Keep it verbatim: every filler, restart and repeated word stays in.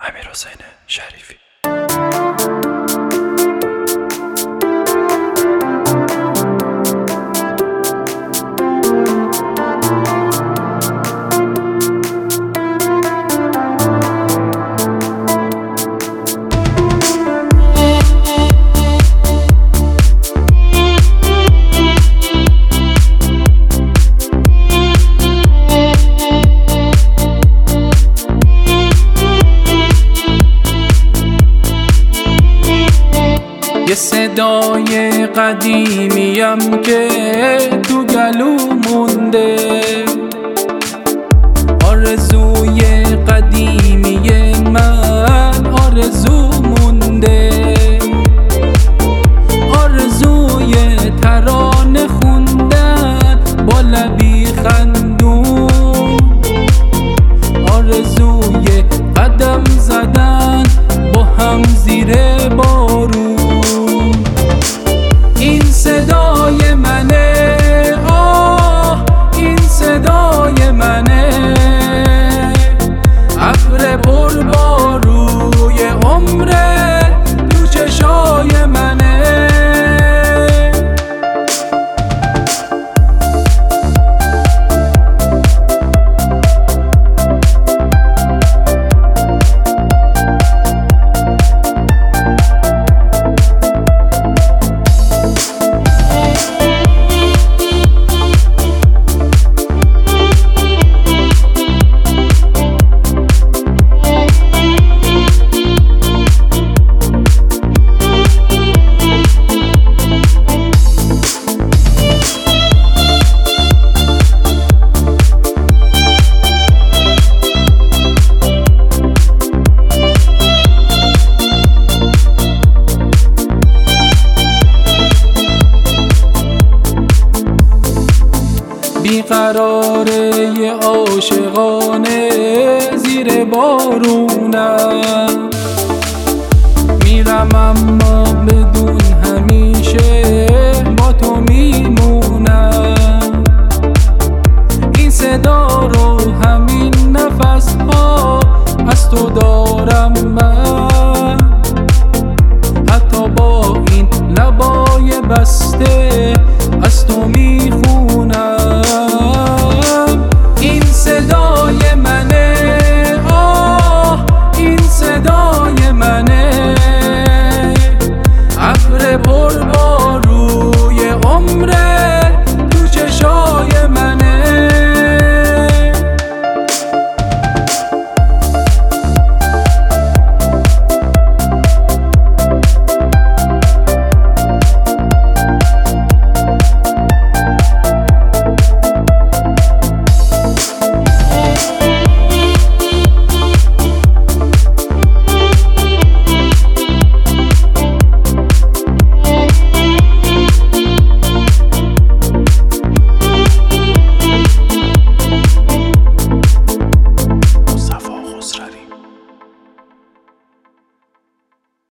امیرحسین شریفی. یه صدای قدیمیم که تو گلو مونده، آرزوی قدیمی من آرزو مونده، آرزوی ترانه خوندن با لبی خندون، آرزوی قدم زدن با هم زیر بارون. این صدای منه، آه این صدای منه، ابر پر باروی عمره تو چشای منه. بیقراره یه عاشقانه زیر بارونم، میرم اما بدون همیشه با تو میمونم. این صدا رو همین نفس ها از تو دارم